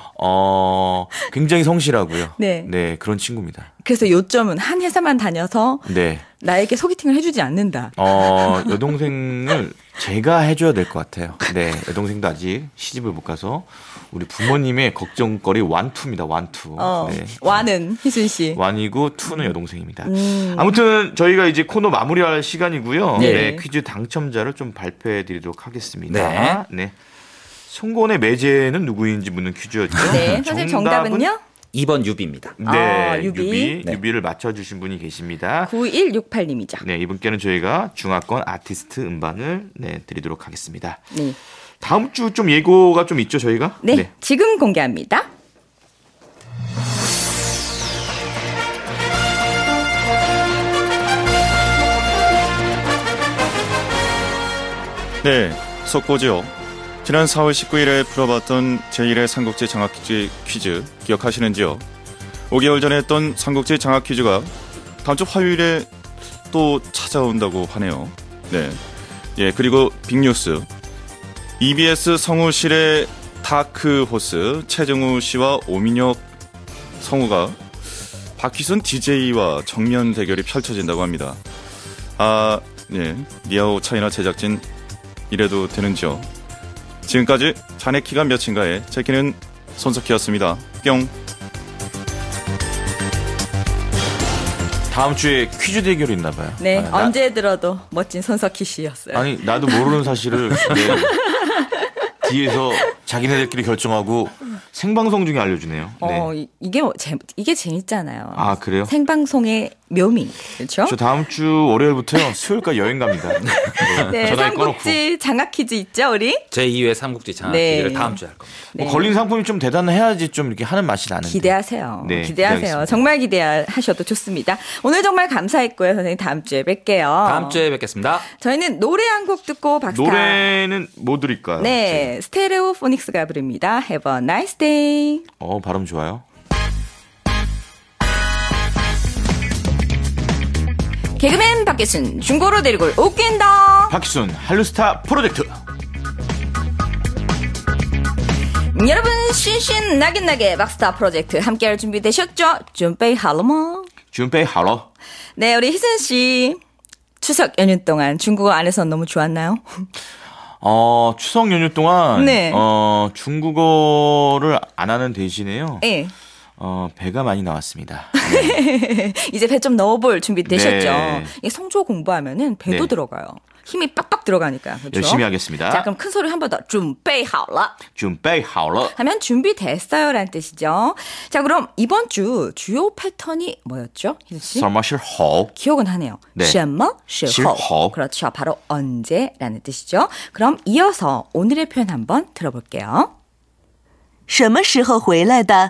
어, 굉장히 성실하고요. 네. 네, 그런 친구입니다. 그래서 요점은 한 회사만 다녀서 네. 나에게 소개팅을 해주지 않는다. 어, 여동생을 제가 해줘야 될 것 같아요. 네, 여동생도 아직 시집을 못 가서 우리 부모님의 걱정거리 완투입니다. 완투. 어, 네. 완은 희순 씨. 완이고 투는 여동생입니다. 음. 아무튼 저희가 이제 코너 마무리할 시간이고요. 네. 네, 퀴즈 당첨자를 좀 발표해 드리도록 하겠습니다. 네. 네. 송곤의 매제는 누구인지 묻는 퀴즈였죠. 네, 선생님 정답은요? 이 번 유비입니다. 네, 아, 유비. 유비. 네. 유비를 맞춰주신 분이 계십니다. 구일육팔님이죠. 네, 이분께는 저희가 중화권 아티스트 음반을 네, 드리도록 하겠습니다. 네. 다음 주 좀 예고가 좀 있죠, 저희가? 네, 네. 지금 공개합니다. 네, 속보죠. 지난 사월 십구일에 풀어봤던 제일회 삼국지 장학퀴즈 퀴즈 기억하시는지요? 오 개월 전에 했던 삼국지 장학 퀴즈가 다음 주 화요일에 또 찾아온다고 하네요. 네, 예, 그리고 빅뉴스. 이비에스 성우실의 다크호스 최정우 씨와 오민혁 성우가 박희순 디제이와 정면 대결이 펼쳐진다고 합니다. 아, 예, 니아오 차이나 제작진 이래도 되는지요? 지금까지 자네 키가 몇인가에 제 키는 손석희였습니다. 뿅. 다음 주에 퀴즈 대결이 있나 봐요. 네, 아, 언제 들어도 멋진 손석희 씨였어요. 아니, 나도 모르는 사실을 네, 뒤에서 자기네들끼리 결정하고 생방송 중에 알려주네요. 네. 어, 이- 이게 재, 이게 재밌잖아요. 아, 그래요? 생방송의 묘미. 그렇죠? 저 다음 주 월요일부터요, 수요일까지 여행 갑니다. 네, 네, 전화기 꺼놓고. 삼국지 장학 퀴즈 있죠, 우리? 제이 회 삼국지 장학 네. 퀴즈를 다음 주에 할 겁니다. 네. 뭐 걸린 상품이 좀 대단해야지 좀 이렇게 하는 맛이 나는데. 기대하세요. 네, 기대하세요. 기대하겠습니다. 정말 기대하셔도 좋습니다. 오늘 정말 감사했고요. 선생님 다음 주에 뵐게요. 다음 주에 뵙겠습니다. 저희는 노래 한 곡 듣고 박스타. 노래는 뭐 드릴까요? 네, 스테레오 포닉스가 부릅니다. Have a nice day. 어, 발음 좋아요. 개그맨 박기순 중고로 데리고 웃긴다. 박희순 한류스타 프로젝트. 여러분 신신 나긴나게 박스타 프로젝트 함께할 준비 되셨죠? 준비 하로모. 준비 하러. 네, 우리 희순 씨 추석 연휴 동안 중국어 안에서 너무 좋았나요? 어, 추석 연휴 동안 네. 어, 중국어를 안 하는 대신에요. 네. 어, 배가 많이 나왔습니다. 이제 배 좀 넣어볼 준비 되셨죠? 네. 이게 성조 공부하면은 배도 네. 들어가요. 힘이 빡빡 들어가니까. 그렇죠? 열심히 하겠습니다. 자, 그럼 큰 소리 한 번 더. 준비 하러. 준비 하러. 하면 준비됐어요라는 뜻이죠. 자, 그럼 이번 주 주요 패턴이 뭐였죠? 희수 씨? 什么时候? 기억은 하네요. 네. 什么时候? 时候. 그렇죠. 바로 언제라는 뜻이죠. 그럼 이어서 오늘의 표현 한번 들어볼게요. 什么时候回来的？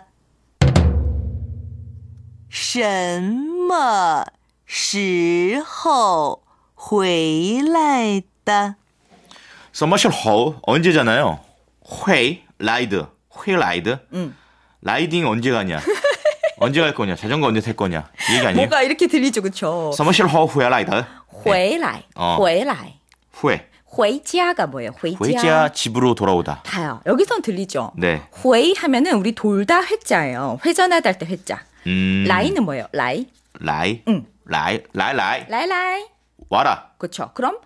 什么时候回来的？ 什么时候? 언제잖아요. 会 라이드. 会 라이드. 음. 라이딩 언제 가냐? 언제 갈 거냐? 자전거 언제 탈 거냐? 이 얘기 아니에요? 뭐가 이렇게 들리죠, 그렇죠? 什么时候回来的? 回来, 어. 回来. 会. 回家가 뭐예요? 回家. 回家 집으로 돌아오다. 다요. 여기선 들리죠? 네. 回 하면은 우리 돌다 회자예요. 회전하다 할 때 회자. 음. 라이는 뭐예요? 라이. 라이. 응. 라이. 라이 라이. 라이 라이. 와라. 그렇죠. 그럼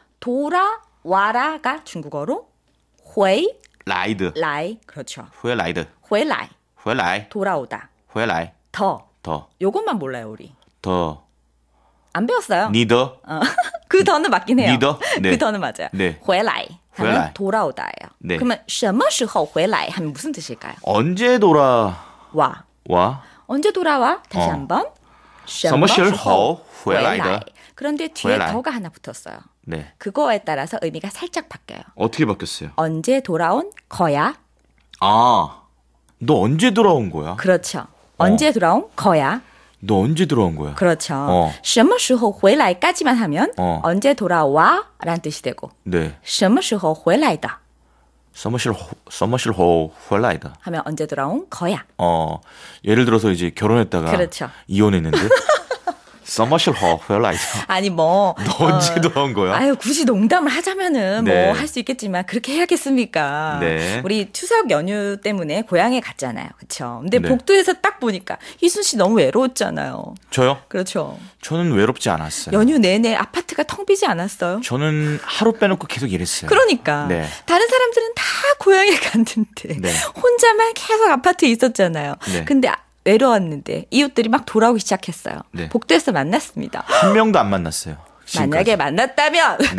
돌아와라가 중국어로 回 라이드. 来. 그렇죠. 回来的. 回来. 回来. 돌아오다. 回来. 더. 더. 요것만 몰라요, 우리. 더. 안 배웠어요. 니더. 어. 그 더는 맞긴 해요. 니더? 네. 그 더는 맞아요. 네. 回来 하면 回来. 돌아오다예요. 네. 그러면 什么时候回来 하면 무슨 뜻일까요? 언제 돌아와? 와. 언제 돌아와? 다시 어. 한번. 什么时候回来的? 그런데 뒤에 回来. 더가 하나 붙었어요. 네. 그거에 따라서 의미가 살짝 바뀌어요. 어떻게 바뀌었어요? 언제 돌아온 거야? 아, 너 언제 돌아온 거야? 그렇죠. 언제 돌아온 거야? 너 언제 돌아온 거야? 그렇죠. 어. 什么时候回来까지만 하면 어. 언제 돌아와? 라는 뜻이 되고 네. 什么时候回来的什么时候什么时候回来的? 하면 언제 돌아온 거야? 어, 예를 들어서 이제 결혼했다가 그렇죠. 이혼했는데 什么时候回来的? 아니 뭐 너 언제 어, 돌아온 거야? 아유 굳이 농담을 하자면은 네. 뭐 할 수 있겠지만 그렇게 해야겠습니까? 네. 우리 추석 연휴 때문에 고향에 갔잖아요, 그렇죠? 근데 네. 복도에서 딱 보니까 희순 씨 너무 외로웠잖아요. 저요? 그렇죠. 저는 외롭지 않았어요. 연휴 내내 아파트가 텅 비지 않았어요? 저는 하루 빼놓고 계속 일했어요. 그러니까 네. 다른 사람들은 다 고향에 갔는데 네. 혼자만 계속 아파트에 있었잖아요. 네. 근데 아- 외로웠는데 이웃들이 막 돌아오기 시작했어요. 네. 복도에서 만났습니다. 한 명도 안 만났어요. 지금까지. 만약에 만났다면 네.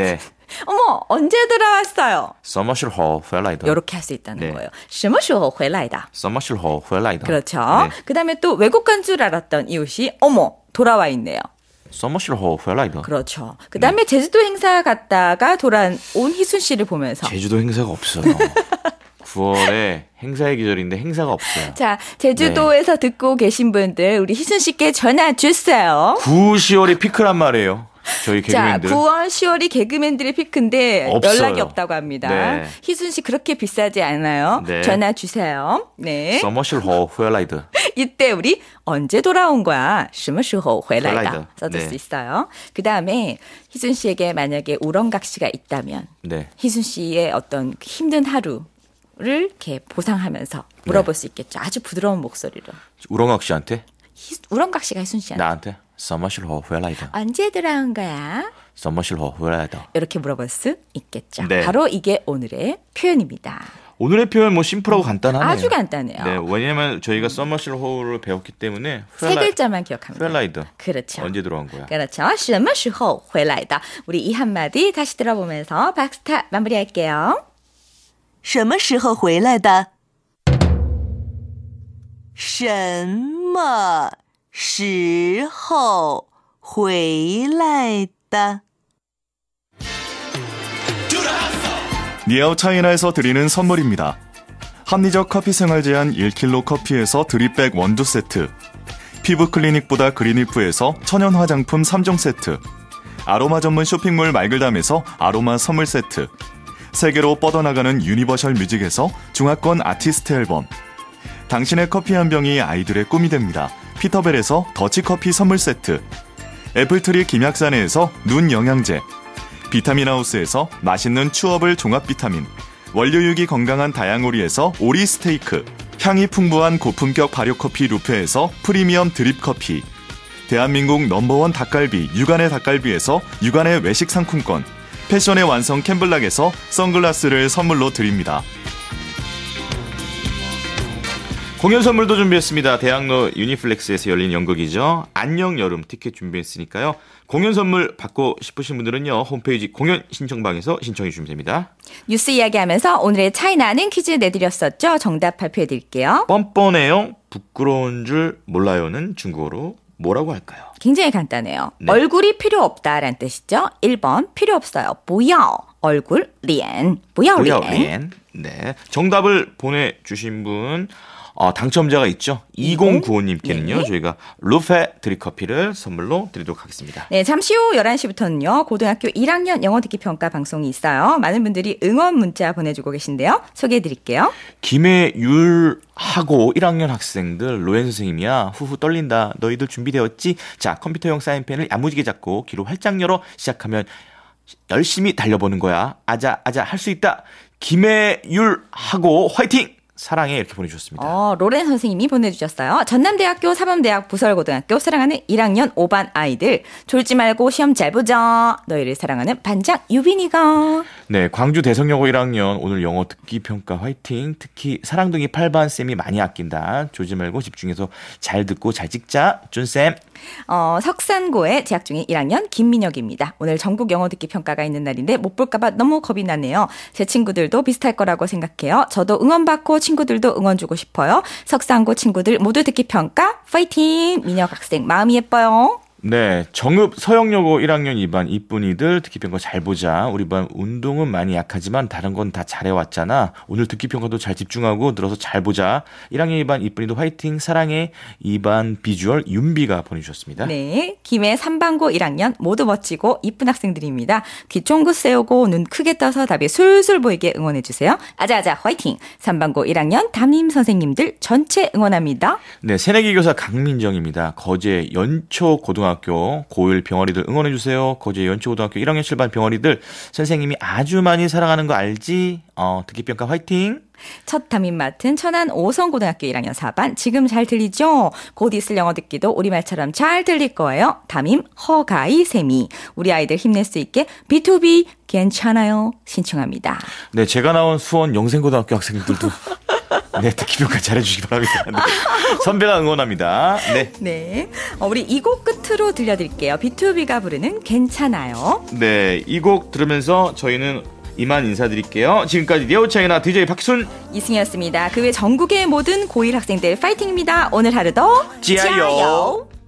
어머, 언제 돌아왔어요? 什么时候回来的? 이렇게 할 수 있다는 네. 거예요. 什么时候回来的? 什么时候回来的? 그렇죠. 네. 그다음에 또 외국 간 줄 알았던 이웃이 어머, 돌아와 있네요. 什么时候回来的? 그렇죠. 그다음에 네. 제주도 행사 갔다가 돌아온 희순 씨를 보면서 제주도 행사가 없어요. 구월에 행사의 계절인데 행사가 없어요. 자, 제주도에서 네. 듣고 계신 분들 우리 희순 씨께 전화 주세요. 구, 시월이 피크란 말이에요. 저희 개그맨들. 자, 구월, 시월이 개그맨들의 피크인데 없어요. 연락이 없다고 합니다. 네. 희순 씨 그렇게 비싸지 않아요. 네. 전화 주세요. 네. 什么时候回来的? 이때 우리 언제 돌아온 거야? 什么时候回来的? 써줄 네. 수 있어요. 그 다음에 희순 씨에게 만약에 우렁각시가 있다면 네. 희순 씨의 어떤 힘든 하루를 이렇게 보상하면서 물어볼 네. 수 있겠죠. 아주 부드러운 목소리로. 우렁각 씨한테? 희, 우렁각 씨가 희순 씨한테. 나한테? 什么时候回来的? 언제 돌아온 거야? 什么时候回来的? 이렇게 물어볼 수 있겠죠. 네. 바로 이게 오늘의 표현입니다. 오늘의 표현 뭐 심플하고 간단하네요. 아주 간단해요. 네, 왜냐면 저희가 서머실호를 배웠기 때문에 세 글자만 기억합니다. 회라이드. 그렇죠. 언제 들어온 거야? 그렇죠. 什么时候回来的? 우리 이 한마디 다시 들어보면서 박스타 마무리할게요. 什么时候回来的?什么时候回来的? 니아오 차이나에서 드리는 선물입니다. 합리적 커피 생활 제한 일 킬로그램 커피에서 드립백 원두 세트, 피부 클리닉보다 그린리프에서 천연 화장품 삼 종 세트, 아로마 전문 쇼핑몰 말글담에서 아로마 선물 세트, 세계로 뻗어나가는 유니버셜 뮤직에서 중화권 아티스트 앨범, 당신의 커피 한 병이 아이들의 꿈이 됩니다. 피터벨에서 더치커피 선물 세트, 애플트리 김약사네에서 눈 영양제, 비타민하우스에서 맛있는 추어블 종합 비타민, 원료육이 건강한 다양오리에서 오리 스테이크, 향이 풍부한 고품격 발효커피 루페에서 프리미엄 드립커피, 대한민국 넘버원 닭갈비 육안의 닭갈비에서 육안의 외식 상품권, 패션의 완성 캠블락에서 선글라스를 선물로 드립니다. 공연 선물도 준비했습니다. 대학로 유니플렉스에서 열린 연극이죠. 안녕 여름 티켓 준비했으니까요. 공연 선물 받고 싶으신 분들은요. 홈페이지 공연 신청방에서 신청해 주시면 됩니다. 뉴스 이야기하면서 오늘의 차이나는 퀴즈 내드렸었죠. 정답 발표해드릴게요. 뻔뻔해요. 부끄러운 줄 몰라요는 중국어로 뭐라고 할까요? 굉장히 간단해요. 네. 얼굴이 필요 없다라는 뜻이죠. 일 번 필요 없어요. 不要 얼굴, 脸不要脸. 네. 정답을 보내주신 분 어, 당첨자가 있죠. 이공구오님께는요. 네. 저희가 루페 드립커피를 선물로 드리도록 하겠습니다. 네, 잠시 후 열한 시부터는요. 고등학교 일 학년 영어 듣기 평가 방송이 있어요. 많은 분들이 응원 문자 보내주고 계신데요. 소개해드릴게요. 김혜율하고 일 학년 학생들 로엔 선생님이야. 후후 떨린다. 너희들 준비되었지? 자, 컴퓨터용 사인펜을 야무지게 잡고 귀로 활짝 열어 시작하면 열심히 달려보는 거야. 아자 아자 할 수 있다. 김혜율하고 화이팅! 사랑해 이렇게 보내주셨습니다. 어, 로렌 선생님이 보내주셨어요. 전남대학교 사범대학 부설고등학교 사랑하는 일 학년 오 반 아이들 졸지 말고 시험 잘 보자. 너희를 사랑하는 반장 유빈이가. 네, 광주 대성여고 일 학년 오늘 영어 듣기 평가 화이팅. 특히 사랑둥이 팔 반 쌤이 많이 아낀다. 졸지 말고 집중해서 잘 듣고 잘 찍자. 준쌤. 어, 석산고에 재학 중인 일 학년 김민혁입니다. 오늘 전국 영어 듣기 평가가 있는 날인데 못 볼까 봐 너무 겁이 나네요. 제 친구들도 비슷할 거라고 생각해요. 저도 응원받고 친구들도 응원 주고 싶어요. 석산고 친구들 모두 듣기 평가 파이팅! 민혁 학생 마음이 예뻐요. 네, 정읍 서영여고 일 학년 이 반 이쁜이들 듣기평가 잘 보자. 우리 반 운동은 많이 약하지만 다른 건 다 잘해왔잖아. 오늘 듣기평가도 잘 집중하고 들어서 잘 보자. 일 학년 이 반 이쁜이도 화이팅 사랑해. 이 반 비주얼 윤비가 보내주셨습니다. 네, 김해 삼 반고 일 학년 모두 멋지고 이쁜 학생들입니다. 귀 쫑긋 세우고 눈 크게 떠서 답이 술술 보이게 응원해주세요. 아자아자 화이팅. 삼 반고 일 학년 담임 선생님들 전체 응원합니다. 네, 새내기 교사 강민정입니다. 거제 연초 고등학교 학교 고일 병아리들 응원해주세요. 거제 연초고등학교 일 학년 칠 반 병아리들 선생님이 아주 많이 사랑하는 거 알지? 어, 듣기평가 화이팅! 첫 담임 맡은 천안 오성고등학교 일 학년 사 반 지금 잘 들리죠? 곧 있을 영어 듣기도 우리말처럼 잘 들릴 거예요. 담임 허가이 쌤이 우리 아이들 힘낼 수 있게 비투비 괜찮아요 신청합니다. 네, 제가 나온 수원 영생고등학교 학생들도 네, 듣기평가 잘해주시기 바랍니다. 네. 선배가 응원합니다. 네. 네. 어, 우리 이 곡 끝으로 들려드릴게요. 비투비가 부르는 괜찮아요. 네, 이 곡 들으면서 저희는 이만 인사드릴게요. 지금까지 니아오차이나 디제이 박희순 이승이었습니다. 그 외 전국의 모든 고일 학생들 파이팅입니다. 오늘 하루도 지아요. 지아요.